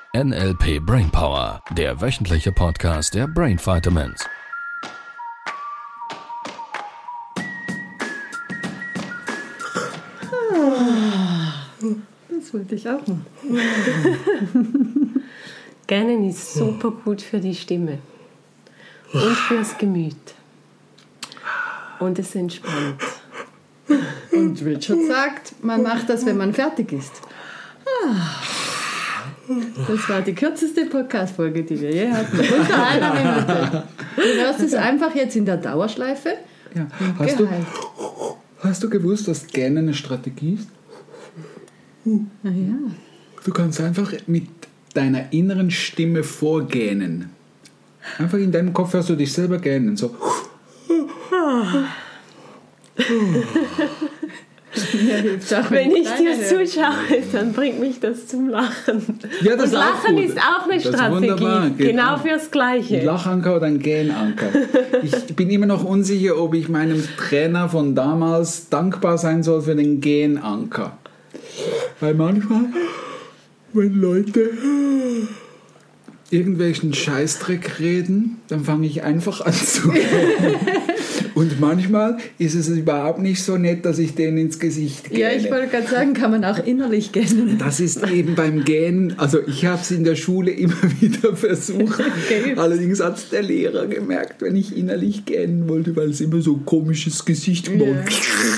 NLP Brainpower, der wöchentliche Podcast der Brain Vitamins. Das wollte ich auch machen. Gähnen ist super gut für die Stimme und fürs Gemüt. Und es entspannt. Und Richard sagt, man macht das, wenn man fertig ist. Das war die kürzeste Podcast-Folge, die wir je hatten. Unter einer Minute. Du hörst es einfach jetzt in der Dauerschleife. Ja. Hast du gewusst, dass Gähnen eine Strategie ist? Ja. Du kannst einfach mit deiner inneren Stimme vorgähnen. Einfach in deinem Kopf hörst du dich selber gähnen. So. Wenn ich dir zuschaue, dann bringt mich das zum Lachen. Ja, das und Lachen ist auch eine Strategie, genau fürs Gleiche. Ein Lachanker oder ein Gähnanker. Ich bin immer noch unsicher, ob ich meinem Trainer von damals dankbar sein soll für den Gähnanker. Weil manchmal, wenn Leute irgendwelchen Scheißdreck reden, dann fange ich einfach an zu gähnen. Und manchmal ist es überhaupt nicht so nett, dass ich denen ins Gesicht gähne. Ja, ich wollte gerade sagen, kann man auch innerlich gähnen. Das ist eben beim Gähnen, also ich habe es in der Schule immer wieder versucht. Okay. Allerdings hat es der Lehrer gemerkt, wenn ich innerlich gähnen wollte, weil es immer so ein komisches Gesicht gemacht.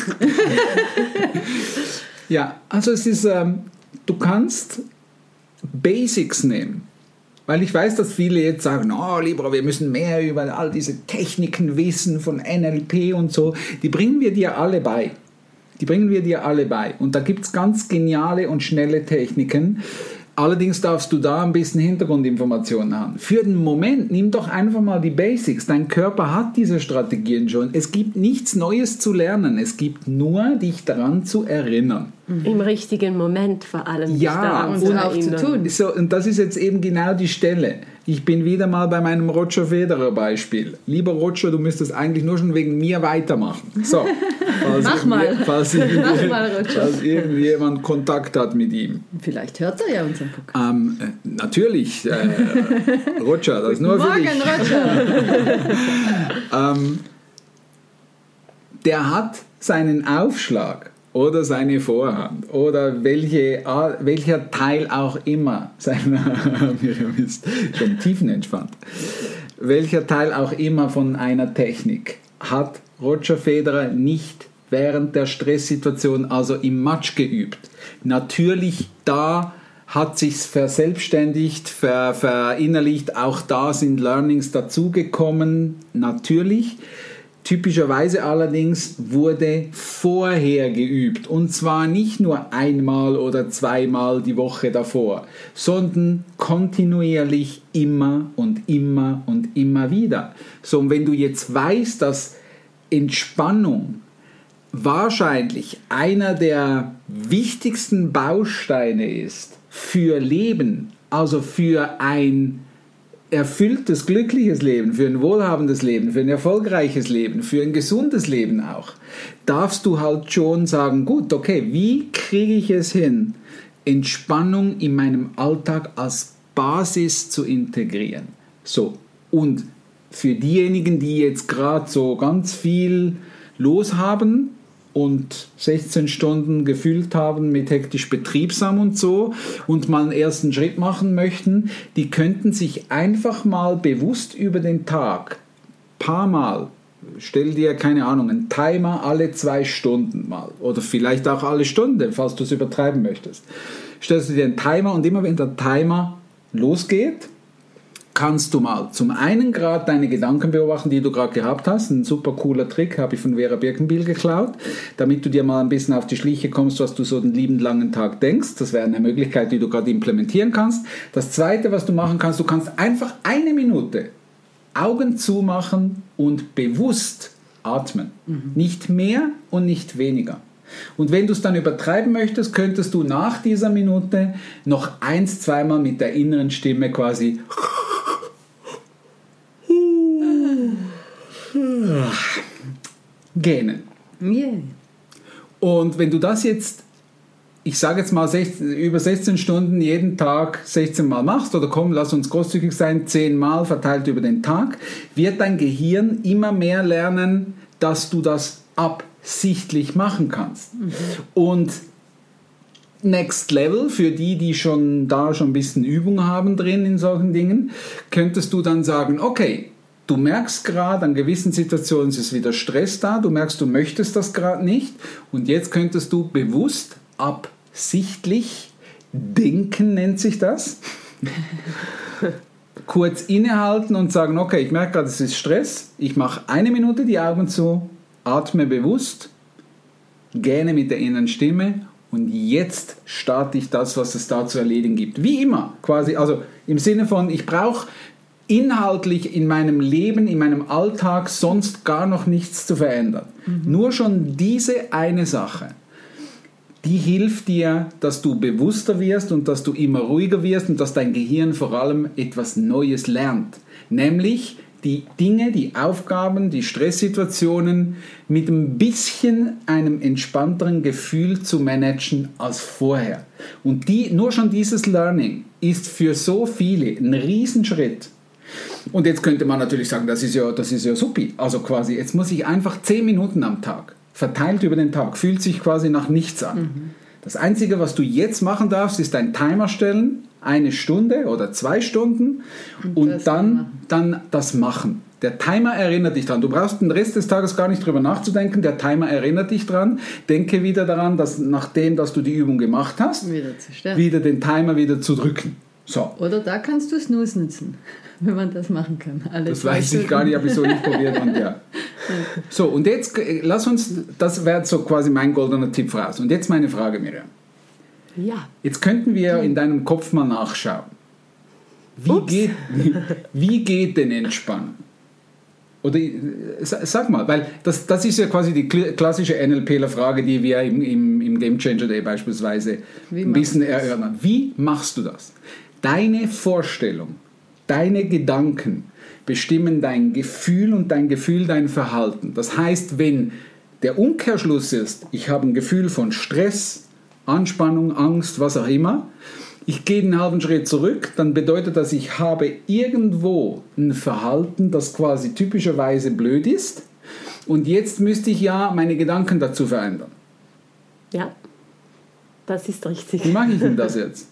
Ja, also es ist, du kannst Basics nehmen. Weil ich weiß, dass viele jetzt sagen, lieber, wir müssen mehr über all diese Techniken wissen von NLP und so. Die bringen wir dir alle bei. Und da gibt es ganz geniale und schnelle Techniken. Allerdings darfst du da ein bisschen Hintergrundinformationen haben. Für den Moment nimm doch einfach mal die Basics. Dein Körper hat diese Strategien schon. Es gibt nichts Neues zu lernen. Es gibt nur, dich daran zu erinnern. Im richtigen Moment vor allem. Ja, und auch zu tun. So, und das ist jetzt eben genau die Stelle. Ich bin wieder mal bei meinem Roger Federer Beispiel. Lieber Roger, du müsstest eigentlich nur schon wegen mir weitermachen. So, falls irgendjemand Kontakt hat mit ihm. Vielleicht hört er ja unseren Podcast. Natürlich, Roger, das ist nur für dich. Guten Morgen, Roger. Der hat seinen Aufschlag oder seine Vorhand oder welcher Teil auch immer seiner Miriam ist schon tiefenentspannt. Welcher Teil auch immer von einer Technik hat Roger Federer nicht während der Stresssituation, also im Match, geübt. Natürlich, da hat sich's verselbstständigt, verinnerlicht, auch da sind Learnings dazugekommen, natürlich. Typischerweise allerdings wurde vorher geübt, und zwar nicht nur einmal oder zweimal die Woche davor, sondern kontinuierlich immer und immer und immer wieder. So, und wenn du jetzt weißt, dass Entspannung wahrscheinlich einer der wichtigsten Bausteine ist für Leben, also für ein erfülltes, glückliches Leben, für ein wohlhabendes Leben, für ein erfolgreiches Leben, für ein gesundes Leben auch, darfst du halt schon sagen, gut, okay, wie kriege ich es hin, Entspannung in meinem Alltag als Basis zu integrieren? So, und für diejenigen, die jetzt gerade so ganz viel los haben und 16 Stunden gefüllt haben mit hektisch betriebsam und so und mal einen ersten Schritt machen möchten, die könnten sich einfach mal bewusst über den Tag, paar Mal, stell dir, keine Ahnung, einen Timer alle 2 Stunden mal oder vielleicht auch alle Stunde, falls du es übertreiben möchtest. Stellst du dir einen Timer und immer wenn der Timer losgeht, kannst du mal zum einen gerade deine Gedanken beobachten, die du gerade gehabt hast. Ein super cooler Trick, habe ich von Vera Birkenbiel geklaut, damit du dir mal ein bisschen auf die Schliche kommst, was du so den lieben langen Tag denkst. Das wäre eine Möglichkeit, die du gerade implementieren kannst. Das Zweite, was du machen kannst, du kannst einfach 1 Minute Augen zumachen und bewusst atmen. Nicht mehr und nicht weniger. Und wenn du es dann übertreiben möchtest, könntest du nach dieser Minute noch 1-2 Mal mit der inneren Stimme quasi gähnen. Yeah. Und wenn du das jetzt ich sage jetzt mal über 16 Stunden jeden Tag 16 Mal machst, oder komm, lass uns großzügig sein, 10 Mal verteilt über den Tag, wird dein Gehirn immer mehr lernen, dass du das absichtlich machen kannst. Und Next Level, für die schon ein bisschen Übung haben drin in solchen Dingen, könntest du dann sagen, okay, du merkst gerade, an gewissen Situationen ist wieder Stress da, du merkst, du möchtest das gerade nicht, und jetzt könntest du bewusst, absichtlich denken, nennt sich das, kurz innehalten und sagen, okay, ich merke gerade, es ist Stress, ich mache 1 Minute die Augen zu, atme bewusst, gähne mit der inneren Stimme, und jetzt starte ich das, was es da zu erledigen gibt. Wie immer, quasi, also im Sinne von, ich brauche inhaltlich in meinem Leben, in meinem Alltag sonst gar noch nichts zu verändern. Nur schon diese eine Sache, die hilft dir, dass du bewusster wirst und dass du immer ruhiger wirst und dass dein Gehirn vor allem etwas Neues lernt. Nämlich die Dinge, die Aufgaben, die Stresssituationen mit ein bisschen einem entspannteren Gefühl zu managen als vorher. Und nur schon dieses Learning ist für so viele ein Riesenschritt. Und jetzt könnte man natürlich sagen, das ist ja supi. Also quasi, jetzt muss ich einfach 10 Minuten am Tag, verteilt über den Tag, fühlt sich quasi nach nichts an. Das Einzige, was du jetzt machen darfst, ist einen Timer stellen, 1 Stunde oder 2 Stunden, und dann das machen. Der Timer erinnert dich dran. Du brauchst den Rest des Tages gar nicht drüber nachzudenken. Der Timer erinnert dich dran. Denke wieder daran, dass nachdem, dass du die Übung gemacht hast, wieder den Timer wieder zu drücken. So. Oder da kannst du Snooze nutzen, wenn man das machen kann. Das weiß ich gar nicht, habe ich so nicht probiert. Und ja. So, und jetzt lass uns, das wäre so quasi mein goldener Tipp voraus. Und jetzt meine Frage, Miriam. Ja. Jetzt könnten wir in deinem Kopf mal nachschauen. Wie geht denn Entspannen? Oder sag mal, weil das ist ja quasi die klassische NLPler-Frage, die wir im Game Changer Day beispielsweise ein bisschen erörtern. Wie machst du das? Deine Vorstellung, deine Gedanken bestimmen dein Gefühl und dein Gefühl dein Verhalten. Das heißt, wenn der Umkehrschluss ist, ich habe ein Gefühl von Stress, Anspannung, Angst, was auch immer, ich gehe einen halben Schritt zurück, dann bedeutet das, ich habe irgendwo ein Verhalten, das quasi typischerweise blöd ist, und jetzt müsste ich ja meine Gedanken dazu verändern. Ja, das ist richtig. Wie mache ich denn das jetzt?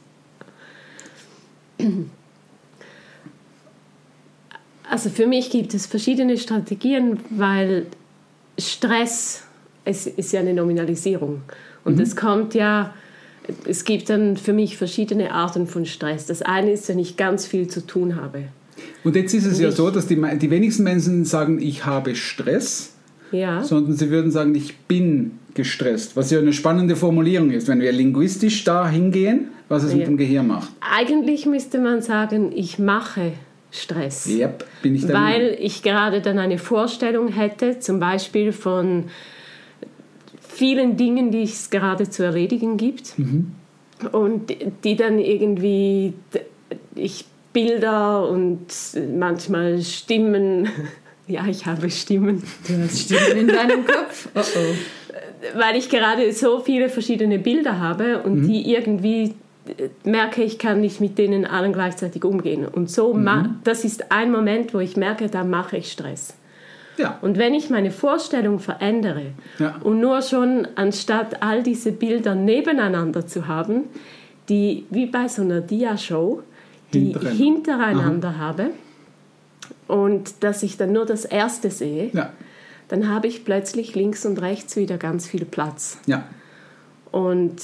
Also für mich gibt es verschiedene Strategien, weil Stress, es ist ja eine Nominalisierung. Und es gibt dann für mich verschiedene Arten von Stress. Das eine ist, wenn ich ganz viel zu tun habe. Und jetzt ist es ja so, dass die wenigsten Menschen sagen, ich habe Stress, sondern sie würden sagen, ich bin gestresst. Was ja eine spannende Formulierung ist, wenn wir linguistisch da hingehen, was es mit dem Gehirn macht. Eigentlich müsste man sagen, ich mache Stress. Yep, bin ich weil ich gerade dann eine Vorstellung hätte, zum Beispiel von vielen Dingen, die es gerade zu erledigen gibt, und die dann irgendwie Bilder und manchmal Stimmen, ja, ich habe Stimmen. Du hast Stimmen in deinem Kopf? Oh oh. Weil ich gerade so viele verschiedene Bilder habe und die irgendwie merke, ich kann nicht mit denen allen gleichzeitig umgehen. Und so, das ist ein Moment, wo ich merke, da mache ich Stress. Ja. Und wenn ich meine Vorstellung verändere und nur schon anstatt all diese Bilder nebeneinander zu haben, die wie bei so einer Dia-Show, die ich hintereinander habe, und dass ich dann nur das erste sehe, dann habe ich plötzlich links und rechts wieder ganz viel Platz. Ja. Und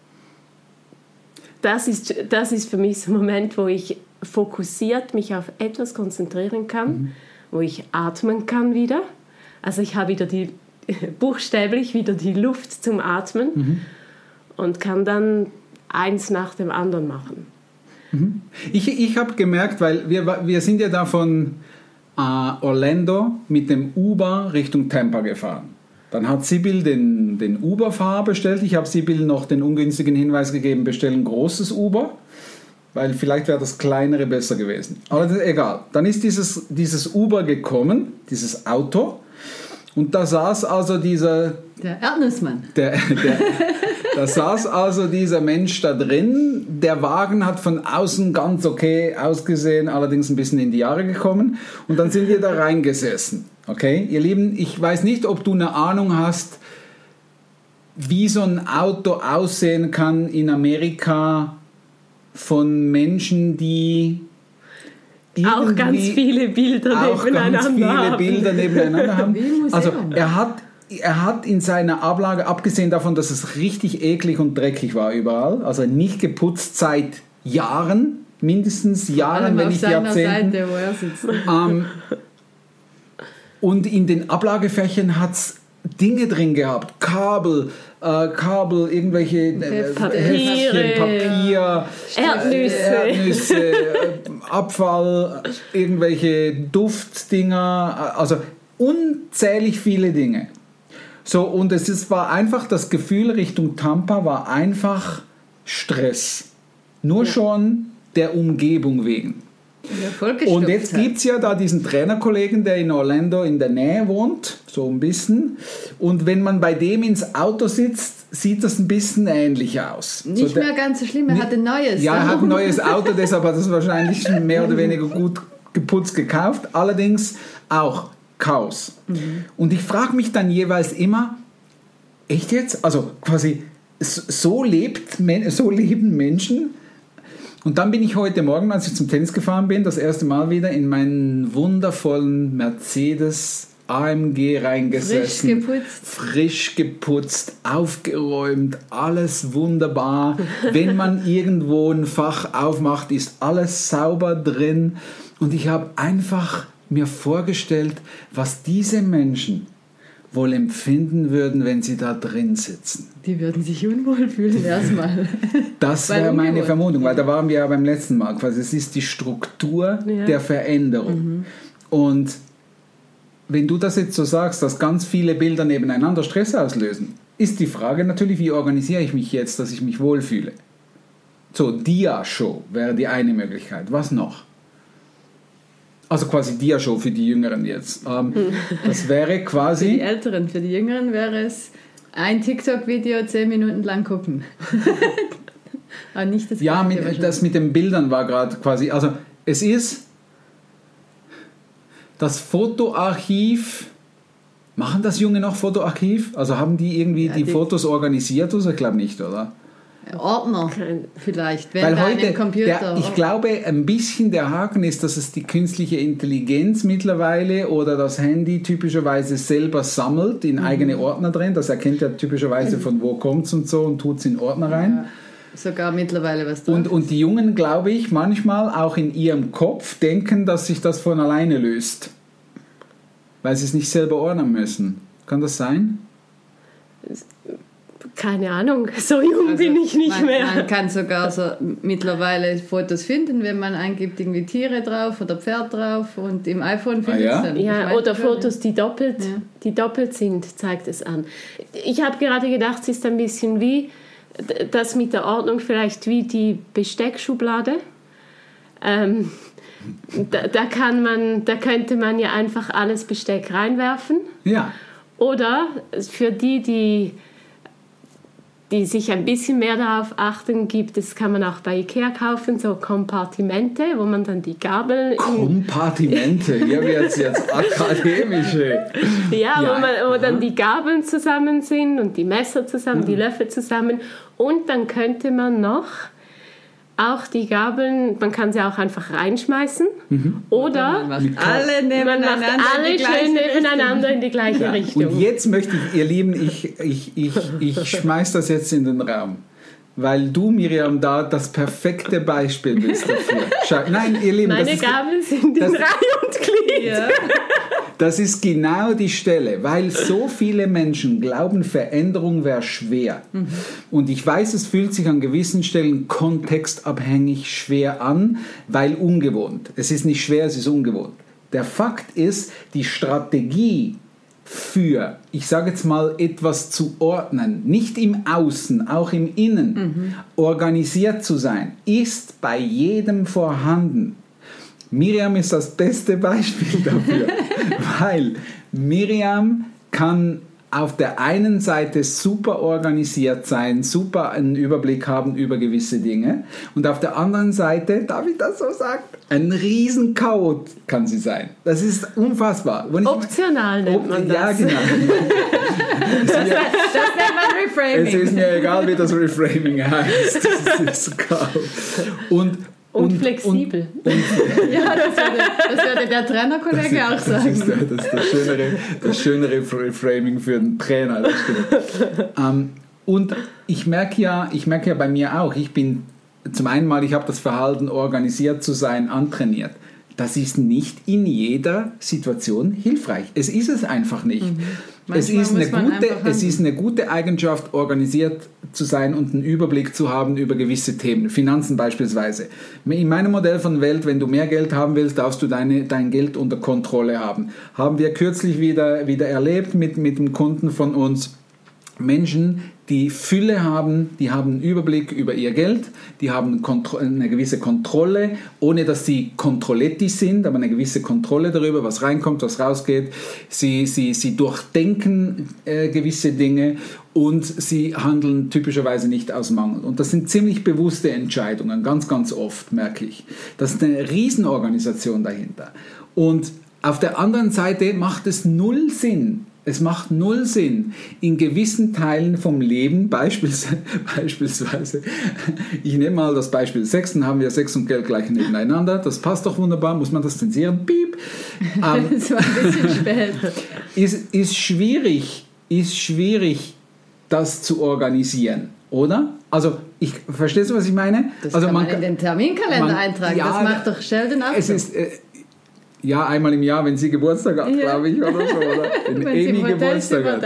das ist für mich so ein Moment, wo ich fokussiert mich auf etwas konzentrieren kann, wo ich atmen kann wieder. Also ich habe wieder buchstäblich wieder die Luft zum Atmen und kann dann eins nach dem anderen machen. Ich habe gemerkt, weil wir sind ja da von Orlando mit dem Uber Richtung Tampa gefahren. Dann hat Sibyl den Uber-Fahrer bestellt. Ich habe Sibyl noch den ungünstigen Hinweis gegeben, bestellen ein großes Uber, weil vielleicht wäre das kleinere besser gewesen. Aber das ist egal. Dann ist dieses Uber gekommen, dieses Auto, Und da saß also dieser... Der Erdnussmann. Da saß also dieser Mensch da drin. Der Wagen hat von außen ganz okay ausgesehen, allerdings ein bisschen in die Jahre gekommen. Und dann sind wir da reingesessen. Okay, ihr Lieben, ich weiß nicht, ob du eine Ahnung hast, wie so ein Auto aussehen kann in Amerika von Menschen, die auch ganz viele Bilder nebeneinander haben. Also er hat in seiner Ablage, abgesehen davon, dass es richtig eklig und dreckig war überall, also nicht geputzt seit Jahren, mindestens Jahren, wenn nicht Jahrzehnten. Seite, wo er sitzt. Und in den Ablagefächern hat es Dinge drin gehabt, Kabel, irgendwelche Heftchen, Papier, Erdnüsse, Abfall, irgendwelche Duftdinger, also unzählig viele Dinge. So, und war einfach das Gefühl Richtung Tampa war einfach Stress. Nur schon der Umgebung wegen. Und jetzt gibt es ja da diesen Trainerkollegen, der in Orlando in der Nähe wohnt, so ein bisschen. Und wenn man bei dem ins Auto sitzt, sieht das ein bisschen ähnlich aus. Nicht mehr ganz so schlimm, er hat ein neues. Ja, er hat ein neues Auto, deshalb hat er es wahrscheinlich mehr oder weniger gut geputzt gekauft. Allerdings auch Chaos. Und ich frage mich dann jeweils immer, echt jetzt? Also quasi, so leben Menschen. Und dann bin ich heute Morgen, als ich zum Tennis gefahren bin, das erste Mal wieder in meinen wundervollen Mercedes AMG reingesessen. Frisch geputzt, aufgeräumt, alles wunderbar. Wenn man irgendwo ein Fach aufmacht, ist alles sauber drin. Und ich habe einfach mir vorgestellt, was diese Menschen wohl empfinden würden, wenn sie da drin sitzen. Die würden sich unwohl fühlen erstmal. Das wäre meine Vermutung, weil da waren wir ja beim letzten Mal. Quasi, es ist die Struktur der Veränderung. Und wenn du das jetzt so sagst, dass ganz viele Bilder nebeneinander Stress auslösen, ist die Frage natürlich, wie organisiere ich mich jetzt, dass ich mich wohlfühle? So, Dia-Show wäre die eine Möglichkeit. Was noch? Also quasi Dia-Show für die Jüngeren jetzt. Das wäre quasi... Für die Älteren, für die Jüngeren wäre es ein TikTok-Video 10 Minuten lang gucken. Aber nicht das das mit den Bildern war gerade quasi... Also es ist das Fotoarchiv... Machen das Junge noch Fotoarchiv? Also haben die irgendwie die Fotos organisiert? Also ich glaube nicht, oder? Ordner vielleicht, weil heute Computer. Ich glaube, ein bisschen der Haken ist, dass es die künstliche Intelligenz mittlerweile oder das Handy typischerweise selber sammelt in eigene Ordner drin. Das erkennt ja typischerweise von wo kommt es und so und tut es in Ordner rein. Ja, sogar mittlerweile was da und die Jungen, glaube ich, manchmal auch in ihrem Kopf denken, dass sich das von alleine löst. Weil sie es nicht selber ordnen müssen. Kann das sein? Keine Ahnung, so jung bin ich nicht mehr. Man kann sogar so mittlerweile Fotos finden, wenn man eingibt, irgendwie Tiere drauf oder Pferd drauf und im iPhone findet es dann. Ja, oder Fotos, die doppelt sind, zeigt es an. Ich habe gerade gedacht, es ist ein bisschen wie das mit der Ordnung, vielleicht wie die Besteckschublade. Da könnte man ja einfach alles Besteck reinwerfen. Ja. Oder für die sich ein bisschen mehr darauf achten, kann man auch bei Ikea kaufen, so Kompartimente, wo man dann die Gabeln... Kompartimente? Hier wird es jetzt akademische. Wo dann die Gabeln zusammen sind und die Messer zusammen, die Löffel zusammen. Und dann könnte man noch auch die Gabeln, man kann sie auch einfach reinschmeißen. Oder man macht alle schön nebeneinander in die gleiche Richtung. Und jetzt möchte ich, ihr Lieben, ich schmeiß das jetzt in den Raum. Weil du, Miriam, da das perfekte Beispiel bist dafür. Nein, ihr Lieben, meine Gabeln sind in Reihe und Glied. Ja. Das ist genau die Stelle, weil so viele Menschen glauben, Veränderung wäre schwer. Und ich weiß, es fühlt sich an gewissen Stellen kontextabhängig schwer an, weil ungewohnt. Es ist nicht schwer, es ist ungewohnt. Der Fakt ist, die Strategie für, ich sage jetzt mal, etwas zu ordnen, nicht im Außen, auch im Innen, organisiert zu sein, ist bei jedem vorhanden. Miriam ist das beste Beispiel dafür, weil Miriam kann auf der einen Seite super organisiert sein, super einen Überblick haben über gewisse Dinge und auf der anderen Seite, darf ich das so sagen, ein Riesenchaot kann sie sein. Das ist unfassbar. Optional nennt man das. Ja, genau. Das nennt man Reframing. Es ist mir egal, wie das Reframing heißt. Das ist Chaos. Und flexibel. Ja, das würde der Trainerkollege auch sagen. Das ist das schönere Reframing für den Trainer. Das stimmt. Und ich merke ja bei mir auch, ich bin zum einen mal, ich habe das Verhalten, organisiert zu sein, antrainiert. Das ist nicht in jeder Situation hilfreich. Es ist es einfach nicht. Es ist eine gute Eigenschaft, organisiert zu sein und einen Überblick zu haben über gewisse Themen. Finanzen beispielsweise. In meinem Modell von Welt, wenn du mehr Geld haben willst, darfst du dein Geld unter Kontrolle haben. Haben wir kürzlich wieder erlebt mit einem Kunden von uns. Menschen, die Fülle haben, die haben einen Überblick über ihr Geld, die haben eine gewisse Kontrolle, ohne dass sie Controlletti sind, aber eine gewisse Kontrolle darüber, was reinkommt, was rausgeht. Sie durchdenken gewisse Dinge und sie handeln typischerweise nicht aus Mangel. Und das sind ziemlich bewusste Entscheidungen, ganz, ganz oft, merke ich. Das ist eine Riesenorganisation dahinter. Und auf der anderen Seite macht es null Sinn. Es macht null Sinn, in gewissen Teilen vom Leben, beispielsweise, ich nehme mal das Beispiel Sex, dann haben wir Sex und Geld gleich nebeneinander, das passt doch wunderbar, muss man das zensieren? Piep. Das war ein bisschen spät. Ist schwierig, das zu organisieren, oder? Also, verstehst du, was ich meine? Das also kann man in den Terminkalender eintragen, ja, das macht doch Sheldon auch so. Ja, einmal im Jahr, wenn sie Geburtstag hat, glaube ich, oder so. Oder? Wenn Amy Geburtstag hat.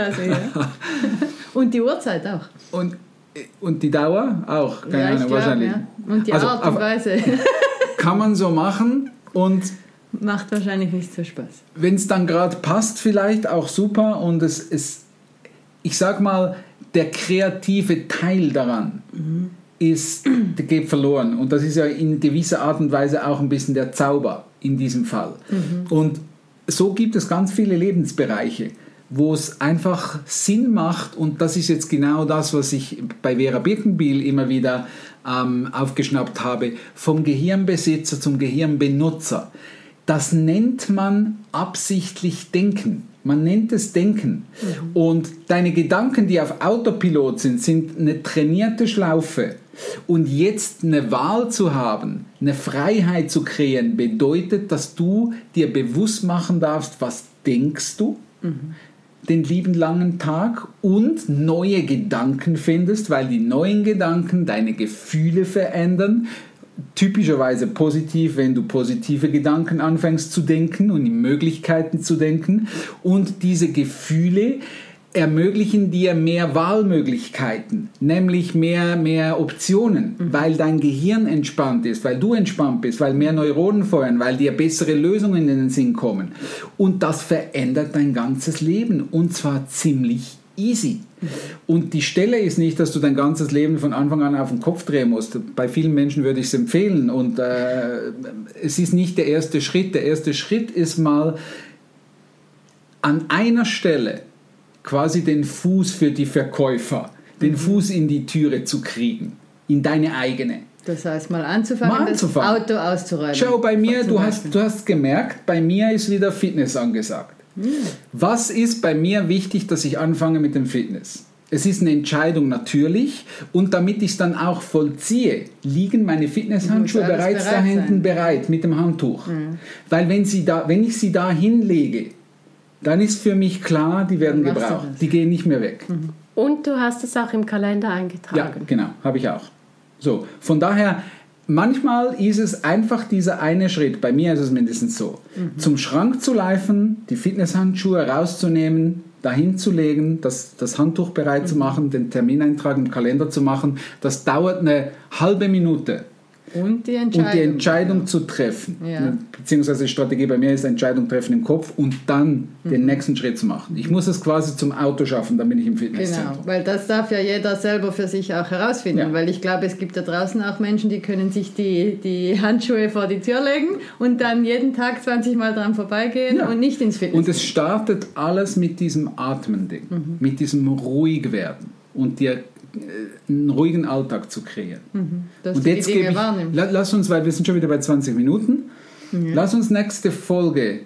Und die Uhrzeit auch. Und die Dauer auch, keine Ahnung, wahrscheinlich. Ja. Und die Art und Weise. Kann man so machen und macht wahrscheinlich nicht so Spaß. Wenn es dann gerade passt, vielleicht auch super. Und ich sag mal, der kreative Teil daran geht verloren. Und das ist ja in gewisser Art und Weise auch ein bisschen der Zauber in diesem Fall. Und so gibt es ganz viele Lebensbereiche, wo es einfach Sinn macht, und das ist jetzt genau das, was ich bei Vera Birkenbiel immer wieder aufgeschnappt habe, vom Gehirnbesitzer zum Gehirnbenutzer. Das nennt man absichtlich Denken. Man nennt es Denken. Und deine Gedanken, die auf Autopilot sind eine trainierte Schlaufe. Und jetzt eine Wahl zu haben, eine Freiheit zu kreieren, bedeutet, dass du dir bewusst machen darfst, was denkst du den lieben langen Tag und neue Gedanken findest, weil die neuen Gedanken deine Gefühle verändern. Typischerweise positiv, wenn du positive Gedanken anfängst zu denken und in Möglichkeiten zu denken. Und diese Gefühle ermöglichen dir mehr Wahlmöglichkeiten, nämlich mehr Optionen, weil dein Gehirn entspannt ist, weil du entspannt bist, weil mehr Neuronen feuern, weil dir bessere Lösungen in den Sinn kommen. Und das verändert dein ganzes Leben, und zwar ziemlich easy. Und die Stelle ist nicht, dass du dein ganzes Leben von Anfang an auf den Kopf drehen musst. Bei vielen Menschen würde ich es empfehlen, und es ist nicht der erste Schritt. Der erste Schritt ist mal an einer Stelle quasi den Fuß für die Verkäufer, den Fuß in die Türe zu kriegen, in deine eigene. Das heißt, mal anzufangen, das Auto auszuräumen. Schau, bei mir, du hast gemerkt, bei mir ist wieder Fitness angesagt. Was ist bei mir wichtig, dass ich anfange mit dem Fitness? Es ist eine Entscheidung natürlich, und damit ich es dann auch vollziehe, liegen meine Fitnesshandschuhe bereits da hinten bereit mit dem Handtuch. Weil wenn ich sie da hinlege, dann ist für mich klar, die werden gebraucht. Die gehen nicht mehr weg. Und du hast es auch im Kalender eingetragen. Ja, genau, habe ich auch. So, von daher, manchmal ist es einfach dieser eine Schritt, bei mir ist es mindestens so, zum Schrank zu laufen, die Fitnesshandschuhe rauszunehmen, dahin zu legen, das Handtuch bereit zu machen, den Termineintrag im Kalender zu machen. Das dauert eine halbe Minute. Und die Entscheidung zu treffen. Ja. Beziehungsweise die Strategie bei mir ist Entscheidung treffen im Kopf und dann den nächsten Schritt zu machen. Ich muss es quasi zum Auto schaffen, dann bin ich im Fitnesszentrum. Genau, weil das darf ja jeder selber für sich auch herausfinden. Weil ich glaube, es gibt da draußen auch Menschen, die können sich die Handschuhe vor die Tür legen und dann jeden Tag 20 Mal dran vorbeigehen und nicht ins Fitness. Und es startet alles mit diesem Atmen-Ding, mit diesem ruhig werden und dir einen ruhigen Alltag zu kreieren. Dass und jetzt gebe ich, lass uns, weil wir sind schon wieder bei 20 Minuten, lass uns die nächste Folge,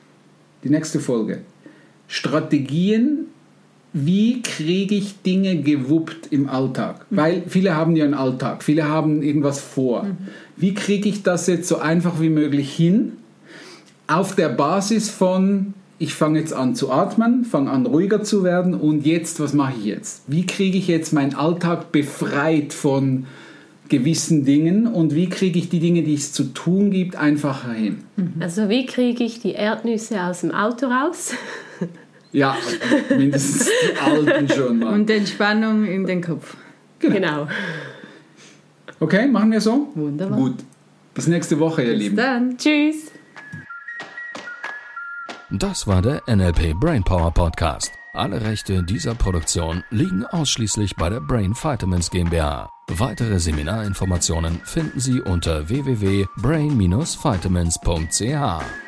Strategien, wie kriege ich Dinge gewuppt im Alltag? Weil viele haben ja einen Alltag, viele haben irgendwas vor. Wie kriege ich das jetzt so einfach wie möglich hin, auf der Basis von ich fange jetzt an zu atmen, fange an ruhiger zu werden und jetzt, was mache ich jetzt? Wie kriege ich jetzt meinen Alltag befreit von gewissen Dingen und wie kriege ich die Dinge, die es zu tun gibt, einfacher hin? Also wie kriege ich die Erdnüsse aus dem Auto raus? Ja, mindestens die alten schon mal. Und Entspannung in den Kopf. Genau. Okay, machen wir so? Wunderbar. Gut. Bis nächste Woche, ihr Lieben. Bis dann. Tschüss. Das war der NLP Brainpower Podcast. Alle Rechte dieser Produktion liegen ausschließlich bei der Brain Vitamins GmbH. Weitere Seminarinformationen finden Sie unter www.brain-vitamins.ch.